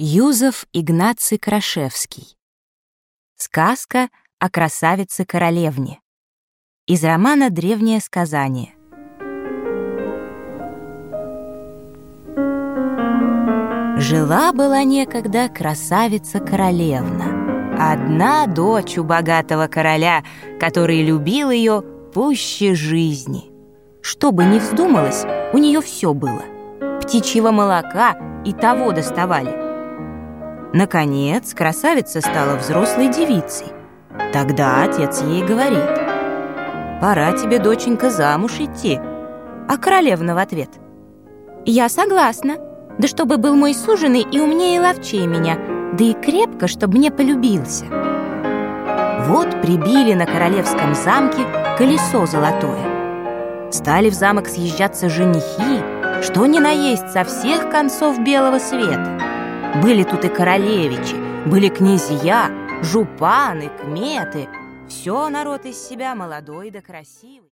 Юзеф Игнаций Крашевский. Сказка о красавице-королевне. Из романа «Древнее сказание». Жила-была некогда красавица-королевна, одна дочь у богатого короля, который любил ее пуще жизни. Что бы ни вздумалось, у нее все было. Птичьего молока и того доставали. Наконец, красавица стала взрослой девицей. Тогда отец ей говорит: «Пора тебе, доченька, замуж идти». А королевна в ответ: «Я согласна, да чтобы был мой суженый и умнее и ловчее меня, да и крепко, чтобы мне полюбился». Вот прибили на королевском замке колесо золотое. Стали в замок съезжаться женихи, что ни на есть со всех концов белого света. Были тут и королевичи, были князья, жупаны, кметы. Все народ из себя молодой да красивый.